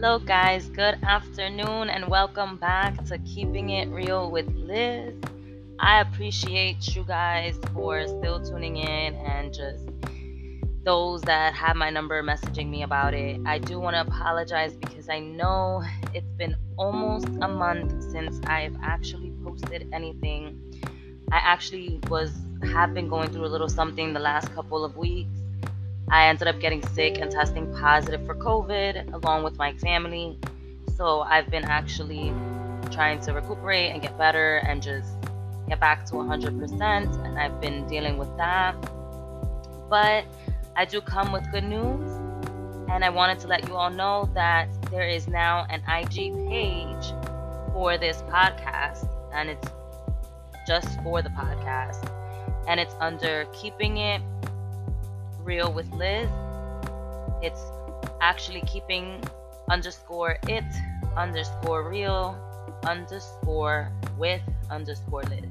Hello, guys. Good afternoon, and welcome back to Keeping It Real with Liz. I appreciate you guys for still tuning in and just those that have my number messaging me about it. I do want to apologize because I know it's been almost a month since I've actually posted anything. I actually have been going through a little something the last couple of weeks. I ended up getting sick and testing positive for COVID along with my family. So I've been actually trying to recuperate and get better and just get back to 100%. And I've been dealing with that. But I do come with good news. And I wanted to let you all know that there is now an IG page for this podcast. And it's just for the podcast. And it's under Keeping It Real with Liz. It's actually keeping _it_real_with_Liz.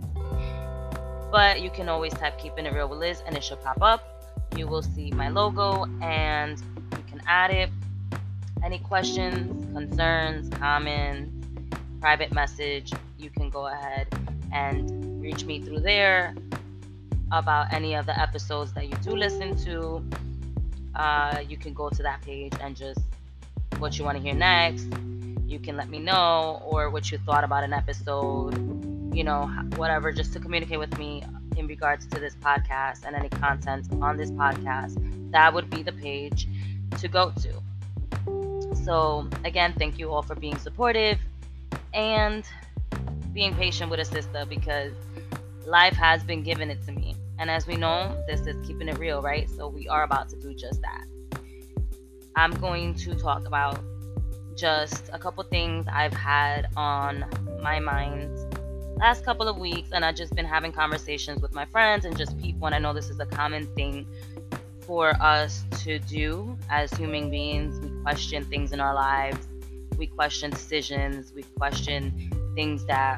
But you can always type Keeping It Real with Liz and it should pop up. You will see my logo and you can add it. Any questions, concerns, comments, private message, you can go ahead and reach me through there about any of the episodes that you do listen to. You can go to that page and just what you want to hear next. You can let me know, or what you thought about an episode, whatever, just to communicate with me in regards to this podcast and any content on this podcast. That would be the page to go to. So again, thank you all for being supportive and being patient with a sister, because life has been giving it to me. And as we know, this is Keeping It Real, right? So we are about to do just that. I'm going to talk about just a couple things I've had on my mind last couple of weeks. And I've just been having conversations with my friends and just people. And I know this is a common thing for us to do as human beings. We question things in our lives. We question decisions. We question things that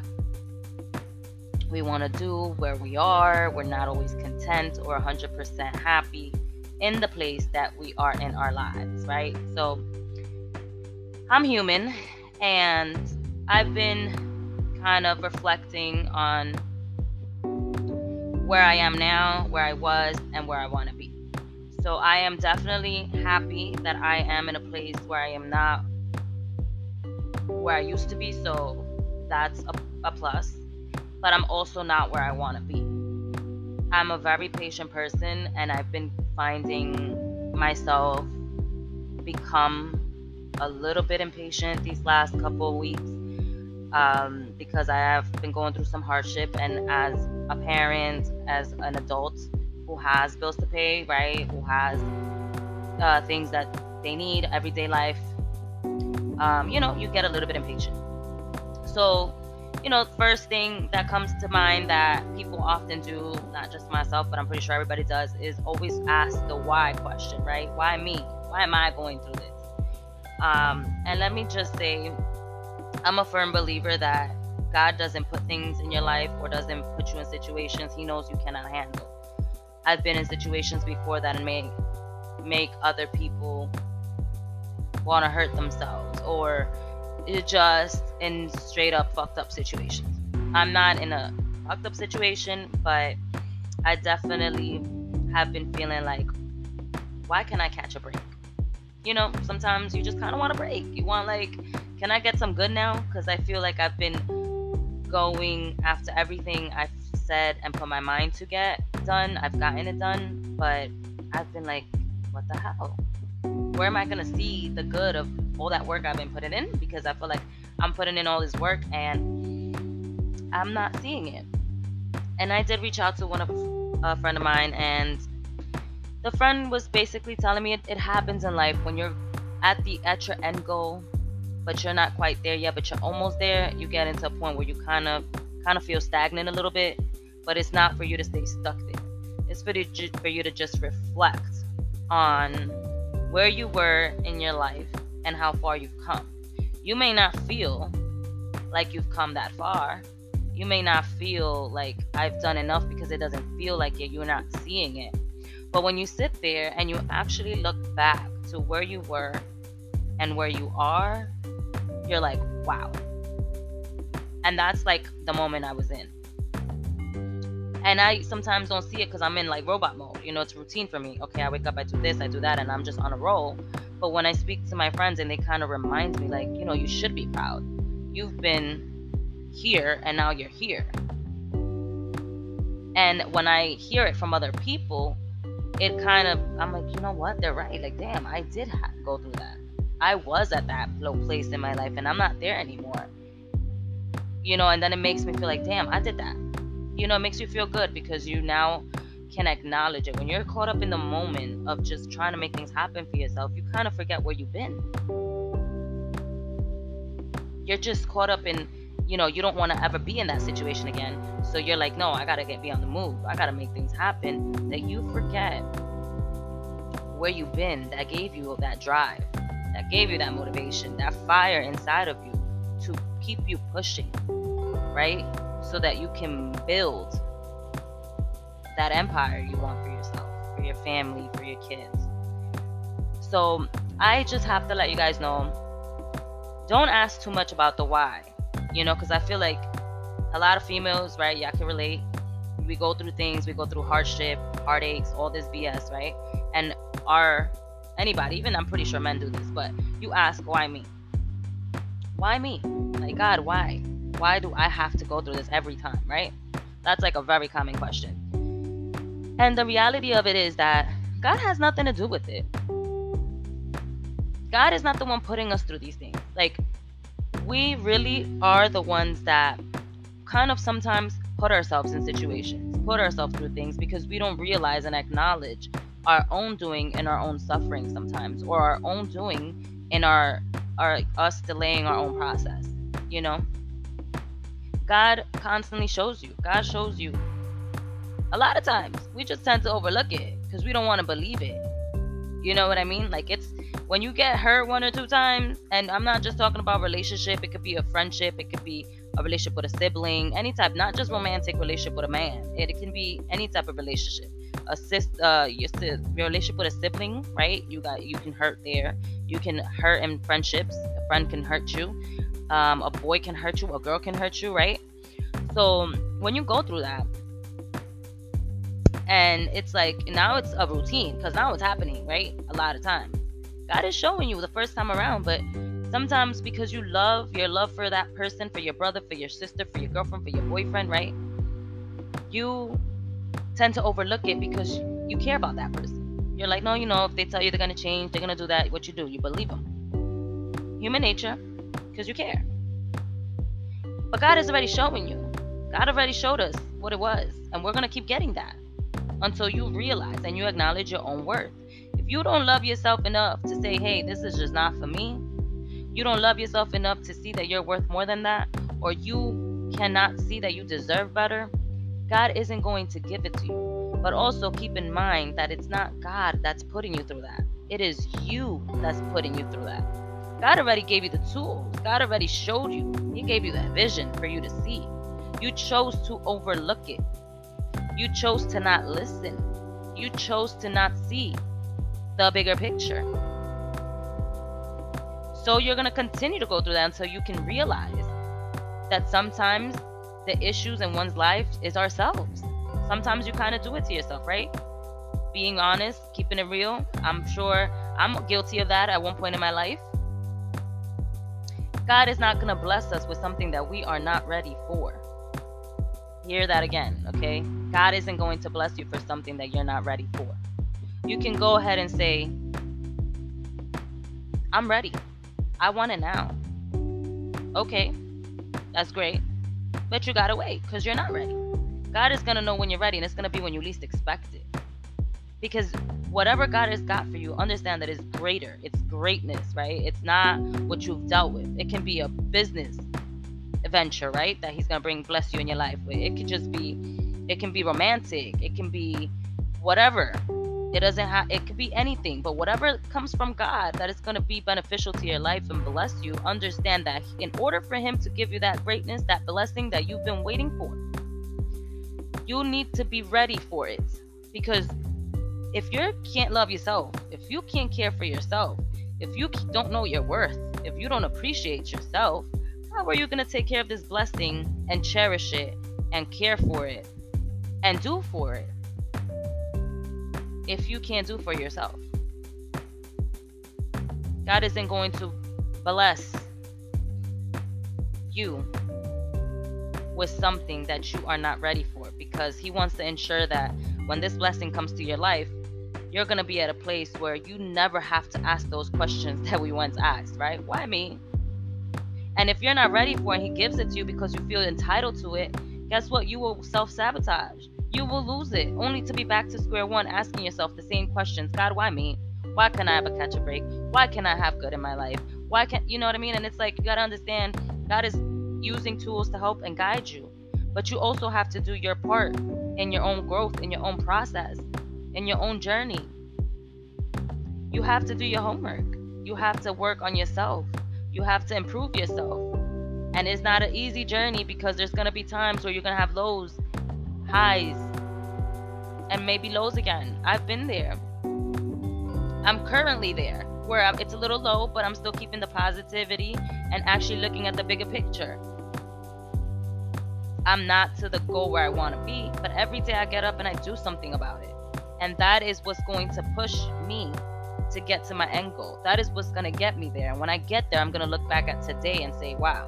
we want to do, where we are. We're not always content or 100% happy in the place that we are in our lives, right? So I'm human, and I've been kind of reflecting on where I am now, where I was, and where I want to be. So I am definitely happy that I am in a place where I am not where I used to be, so that's a plus. But I'm also not where I want to be. I'm a very patient person, and I've been finding myself become a little bit impatient these last couple of weeks, because I have been going through some hardship, and as a parent, as an adult who has bills to pay, right, who has things that they need, everyday life, you get a little bit impatient. So first thing that comes to mind that people often do, not just myself, but I'm pretty sure everybody does, is always ask the why question, right? Why me? Why am I going through this? And let me just say, I'm a firm believer that God doesn't put things in your life or doesn't put you in situations He knows you cannot handle. I've been in situations before that make other people want to hurt themselves, or just in straight up fucked up situations. I'm not in a fucked up situation, but I definitely have been feeling like, why can't I catch a break? Sometimes you just kind of want a break. You want, can I get some good now? Because I feel like I've been going after everything I've said and put my mind to get done. I've gotten it done, but I've been like, what the hell? Where am I going to see the good of all that work I've been putting in? Because I feel like I'm putting in all this work and I'm not seeing it. And I did reach out to a friend of mine, and the friend was basically telling me it happens in life when you're at your end goal, but you're not quite there yet, but you're almost there. You get into a point where you kind of feel stagnant a little bit, but it's not for you to stay stuck there. It's for you to just reflect on where you were in your life and how far you've come. You may not feel like you've come that far. You may not feel like I've done enough, because it doesn't feel like it. You're not seeing it. But when you sit there and you actually look back to where you were and where you are, you're like, wow. And that's like the moment I was in. And I sometimes don't see it because I'm in like robot mode. It's routine for me. Okay, I wake up, I do this, I do that, and I'm just on a roll. But when I speak to my friends and they kind of remind me, like, you should be proud. You've been here and now you're here. And when I hear it from other people, it kind of, I'm like, you know what? They're right. Like, damn, I did go through that. I was at that low place in my life and I'm not there anymore. And then it makes me feel like, damn, I did that. It makes you feel good because you now can acknowledge it. When you're caught up in the moment of just trying to make things happen for yourself, you kind of forget where you've been. You're just caught up in, you don't want to ever be in that situation again. So you're like, no, I got to be on the move. I got to make things happen. That you forget where you've been, that gave you that drive, that gave you that motivation, that fire inside of you to keep you pushing, right? So that you can build that empire you want for yourself, for your family, for your kids. So I just have to let you guys know, don't ask too much about the why, because I feel like a lot of females, right, y'all can relate. We go through things, we go through hardship, heartaches, all this BS, right? And anybody, even I'm pretty sure men do this, but you ask, why me? Why me? Like, God, why? Why do I have to go through this every time, right? That's like a very common question. And the reality of it is that God has nothing to do with it. God is not the one putting us through these things. Like, we really are the ones that kind of sometimes put ourselves in situations, put ourselves through things because we don't realize and acknowledge our own doing and our own suffering sometimes, or our own doing in our us delaying our own process. God constantly shows you. God shows you. A lot of times we just tend to overlook it because we don't want to believe it. You know what I mean? Like, it's when you get hurt 1 or 2 times, and I'm not just talking about relationship. It could be a friendship. It could be a relationship with a sibling, any type, not just romantic relationship with a man. It can be any type of relationship. Your relationship with a sibling, right? You can hurt there. You can hurt in friendships. A friend can hurt you. A boy can hurt you. A girl can hurt you, right? So when you go through that, and it's like, now it's a routine because now it's happening, right? A lot of times God is showing you the first time around, but sometimes because your love for that person, for your brother, for your sister, for your girlfriend, for your boyfriend, right? You tend to overlook it because you care about that person. You're like, no, if they tell you they're going to change, they're going to do that, what you do? You believe them. Human nature, because you care. But God is already showing you. God already showed us what it was. And we're going to keep getting that until you realize and you acknowledge your own worth. If you don't love yourself enough to say, hey, this is just not for me, you don't love yourself enough to see that you're worth more than that, or you cannot see that you deserve better, God isn't going to give it to you. But also keep in mind that it's not God that's putting you through that. It is you that's putting you through that. God already gave you the tools. God already showed you. He gave you that vision for you to see. You chose to overlook it. You chose to not listen. You chose to not see the bigger picture. So you're going to continue to go through that until you can realize that sometimes the issues in one's life is ourselves. Sometimes you kind of do it to yourself, right? Being honest, keeping it real. I'm sure I'm guilty of that at one point in my life. God is not going to bless us with something that we are not ready for. Hear that again, okay? God isn't going to bless you for something that you're not ready for. You can go ahead and say, I'm ready. I want it now. Okay, that's great. But you gotta wait because you're not ready. God is going to know when you're ready, and it's going to be when you least expect it. Because whatever God has got for you, understand that it's greater. It's greatness, right? It's not what you've dealt with. It can be a business venture, right? That He's going to bless you in your life with. It can be romantic. It can be whatever. It could be anything, but whatever comes from God that is going to be beneficial to your life and bless you, understand that in order for Him to give you that greatness, that blessing that you've been waiting for, you need to be ready for it. Because if you can't love yourself, if you can't care for yourself, If you don't know your worth, if you don't appreciate yourself, how are you going to take care of this blessing and cherish it and care for it and do for it if you can't do for yourself? God isn't going to bless you with something that you are not ready for, because He wants to ensure that when this blessing comes to your life, you're going to be at a place where you never have to ask those questions that we once asked, right? Why me? And if you're not ready for it, He gives it to you because you feel entitled to it, guess what? You will self-sabotage. You will lose it, only to be back to square one, asking yourself the same questions. God, why me? Why can't I ever catch a break? Why can't I have good in my life? Why can't, you know what I mean? And it's like, you got to understand, God is using tools to help and guide you. But you also have to do your part in your own growth, in your own process, in your own journey. You have to do your homework. You have to work on yourself. You have to improve yourself. And it's not an easy journey, because there's going to be times where you're going to have lows, highs, and maybe lows again. I've been there. I'm currently there, where it's a little low, but I'm still keeping the positivity and actually looking at the bigger picture. I'm not to the goal where I want to be, but every day I get up and I do something about it. And that is what's going to push me to get to my end goal. That is what's going to get me there. And when I get there, I'm going to look back at today and say, wow,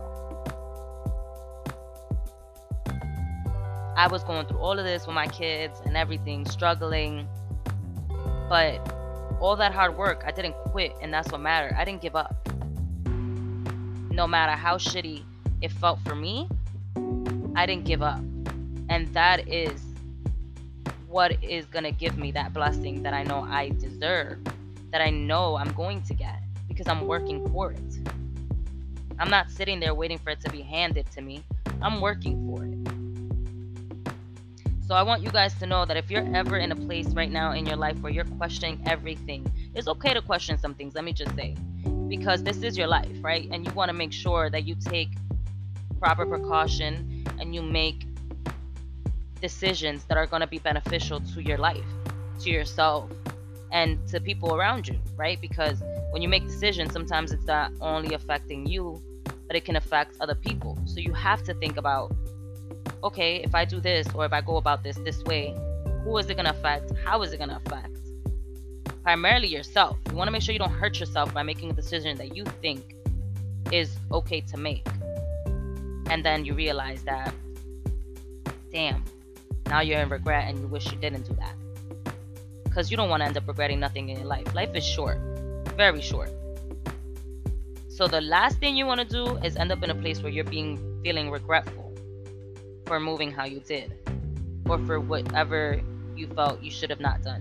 I was going through all of this with my kids and everything, struggling. But all that hard work, I didn't quit, and that's what mattered. I didn't give up. No matter how shitty it felt for me, I didn't give up. And that is what is going to give me that blessing that I know I deserve, that I know I'm going to get, because I'm working for it. I'm not sitting there waiting for it to be handed to me. I'm working for it. So I want you guys to know that if you're ever in a place right now in your life where you're questioning everything, it's okay to question some things, let me just say, because this is your life, right? And you want to make sure that you take proper precaution and you make decisions that are going to be beneficial to your life, to yourself, and to people around you, right? Because when you make decisions, sometimes it's not only affecting you, but it can affect other people. So you have to think about, okay, if I do this, or if I go about this way, who is it going to affect? How is it going to affect? Primarily yourself. You want to make sure you don't hurt yourself by making a decision that you think is okay to make. And then you realize that, damn, now you're in regret and you wish you didn't do that. Because you don't want to end up regretting nothing in your life. Life is short, very short. So the last thing you want to do is end up in a place where you're feeling regretful for moving how you did, or for whatever you felt you should have not done.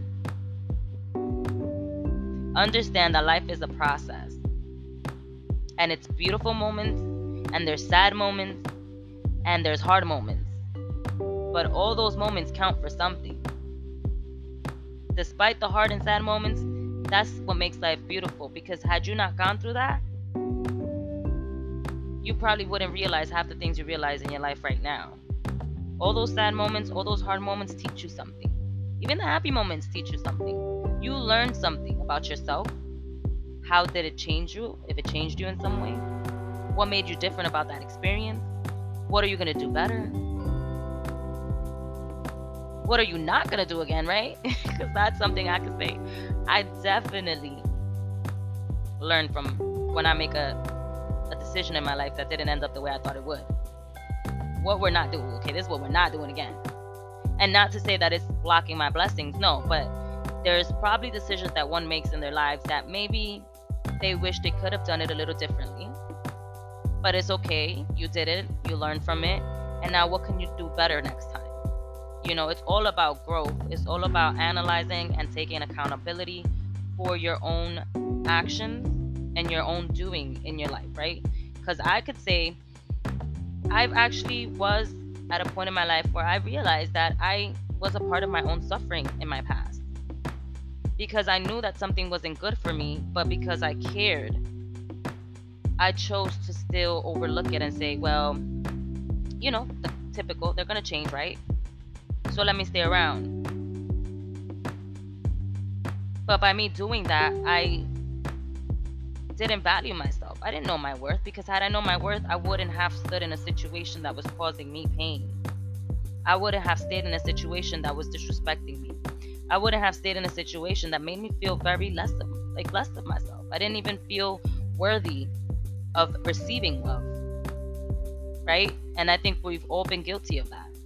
Understand that life is a process, and it's beautiful moments, and there's sad moments, and there's hard moments, but all those moments count for something. Despite the hard and sad moments, that's what makes life beautiful, because had you not gone through that, you probably wouldn't realize half the things you realize in your life right now. All those sad moments, all those hard moments teach you something. Even the happy moments teach you something. You learn something about yourself. How did it change you? If it changed you in some way. What made you different about that experience? What are you going to do better? What are you not going to do again, right? Because that's something I can say. I definitely learned from when I make a decision in my life that didn't end up the way I thought it would. What we're not doing. Okay, this is what we're not doing again. And not to say that it's blocking my blessings, no, but there's probably decisions that one makes in their lives that maybe they wish they could have done it a little differently. But it's okay. You did it. You learned from it. And now what can you do better next time? You know, it's all about growth. It's all about analyzing and taking accountability for your own actions and your own doing in your life, right? Because I could say I've actually was at a point in my life where I realized that I was a part of my own suffering in my past. Because I knew that something wasn't good for me, but because I cared, I chose to still overlook it and say, well, you know, the typical, they're going to change, right? So let me stay around. But by me doing that, I didn't value myself. I didn't know my worth, because had I known my worth, I wouldn't have stood in a situation that was causing me pain. I wouldn't have stayed in a situation that was disrespecting me. I wouldn't have stayed in a situation that made me feel very less of myself. I didn't even feel worthy of receiving love, right? And I think we've all been guilty of that.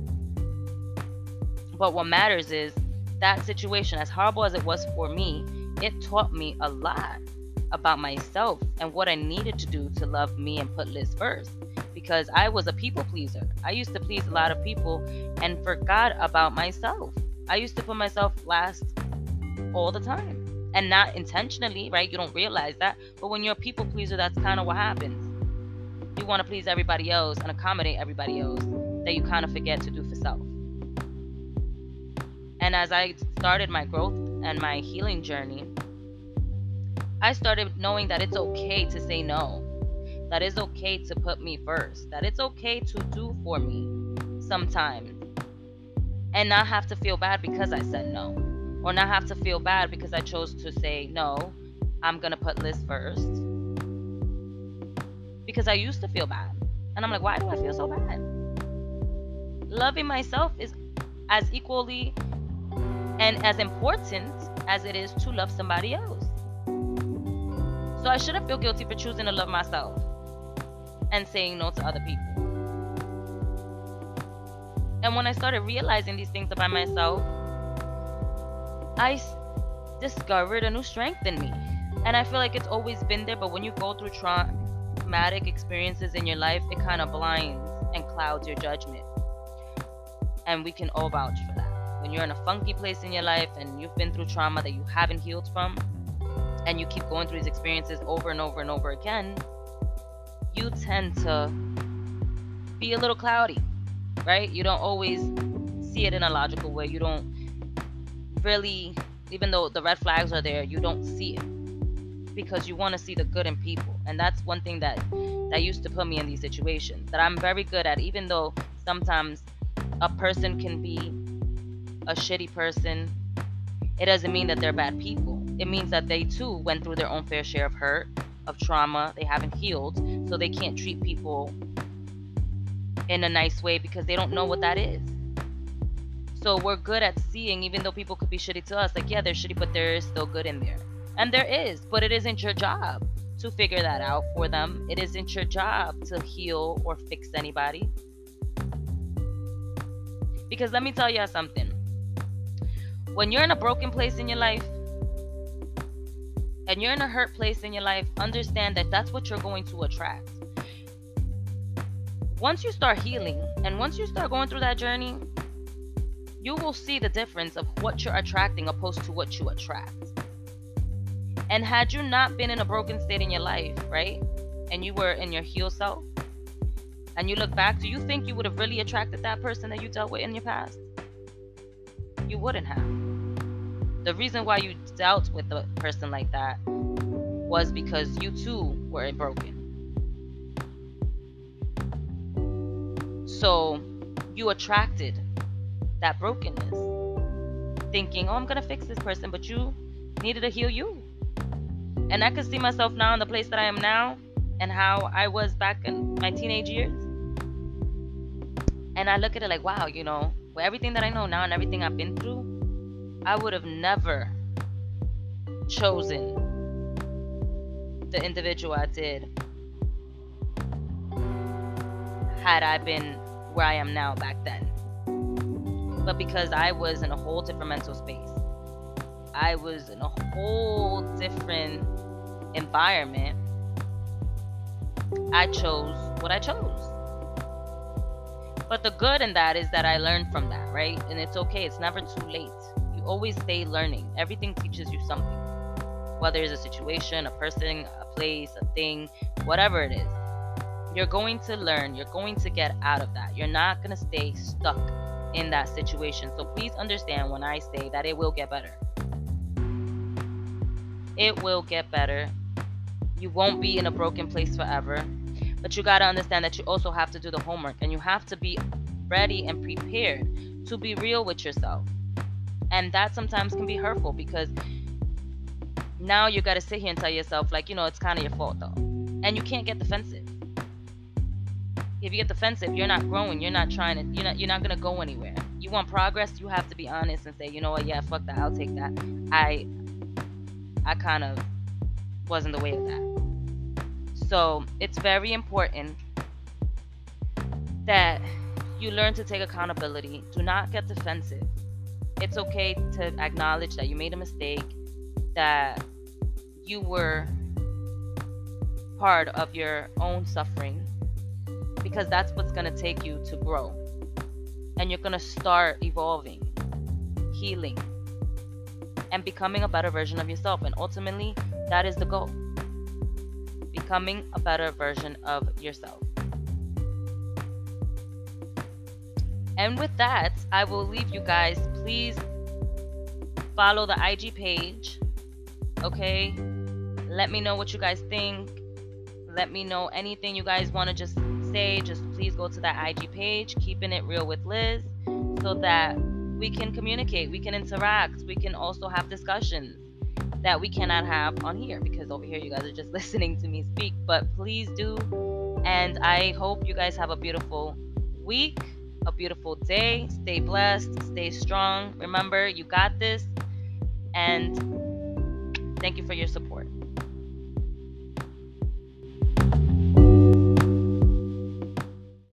But what matters is that situation, as horrible as it was for me, it taught me a lot about myself and what I needed to do to love me and put Liz first. Because I was a people pleaser. I used to please a lot of people and forgot about myself. I used to put myself last all the time. And not intentionally, right? You don't realize that. But when you're a people pleaser, that's kind of what happens. You want to please everybody else and accommodate everybody else, that you kind of forget to do for self. And as I started my growth and my healing journey, I started knowing that it's okay to say no. That it's okay to put me first. That it's okay to do for me sometimes. And not have to feel bad because I said no. Or not have to feel bad because I chose to say, no, I'm going to put Liz first. Because I used to feel bad. And I'm like, why do I feel so bad? Loving myself is as equally and as important as it is to love somebody else. So I shouldn't feel guilty for choosing to love myself and saying no to other people. And when I started realizing these things about myself, I discovered a new strength in me. And I feel like it's always been there, but when you go through traumatic experiences in your life, it kind of blinds and clouds your judgment. And we can all vouch for that. When you're in a funky place in your life and you've been through trauma that you haven't healed from, and you keep going through these experiences over and over and over again, you tend to be a little cloudy, right? You don't always see it in a logical way. You don't really, even though the red flags are there, you don't see it because you want to see the good in people. And that's one thing that used to put me in these situations that I'm very good at. Even though sometimes a person can be a shitty person, it doesn't mean that they're bad people. It means that they too went through their own fair share of hurt, of trauma. They haven't healed, so they can't treat people in a nice way because they don't know what that is. So we're good at seeing, even though people could be shitty to us, like, yeah, they're shitty, but there is still good in there. And there is, but it isn't your job to figure that out for them. It isn't your job to heal or fix anybody. Because let me tell you something. When you're in a broken place in your life, and you're in a hurt place in your life, understand that that's what you're going to attract. Once you start healing, and once you start going through that journey, you will see the difference of what you're attracting opposed to what you attract. And had you not been in a broken state in your life, right, and you were in your healed self, and you look back, do you think you would have really attracted that person that you dealt with in your past? You wouldn't have. The reason why you dealt with a person like that was because you too were broken. So you attracted that brokenness, thinking, oh, I'm going to fix this person, but you needed to heal you. And I can see myself now in the place that I am now and how I was back in my teenage years. And I look at it like, wow, you know, with everything that I know now and everything I've been through, I would have never chosen the individual I did had I been where I am now back then. But because I was in a whole different mental space, I was in a whole different environment, I chose what I chose. But the good in that is that I learned from that, right? And it's okay. It's never too late. You always stay learning. Everything teaches you something. Whether it's a situation, a person, a place, a thing, whatever it is. You're going to learn. You're going to get out of that. You're not going to stay stuck in that situation. So please understand when I say that it will get better. It will get better. You won't be in a broken place forever. But you got to understand that you also have to do the homework. And you have to be ready and prepared to be real with yourself. And that sometimes can be hurtful because Now you got to sit here and tell yourself, like, it's kind of your fault though. And you can't get defensive. If you get defensive, you're not growing. You're not trying to. You're not gonna go anywhere. You want progress, you have to be honest and say, you know what? Yeah, fuck that. I'll take that. I kind of wasn't the way of that. So it's very important that you learn to take accountability. Do not get defensive. It's okay to acknowledge that you made a mistake, that you were part of your own suffering, because that's what's going to take you to grow. And you're going to start evolving, healing, and becoming a better version of yourself. And ultimately, that is the goal. Becoming a better version of yourself. And with that, I will leave you guys. Please follow the IG page. Okay? Let me know what you guys think. Let me know anything you guys want to just say. Just please go to that IG page, Keeping It Real with Liz, so that we can communicate, we can interact, we can also have discussions that we cannot have on here, because over here you guys are just listening to me speak. But please do. And I hope you guys have a beautiful week, a beautiful day. Stay blessed, stay strong. Remember, you got this. And thank you for your support.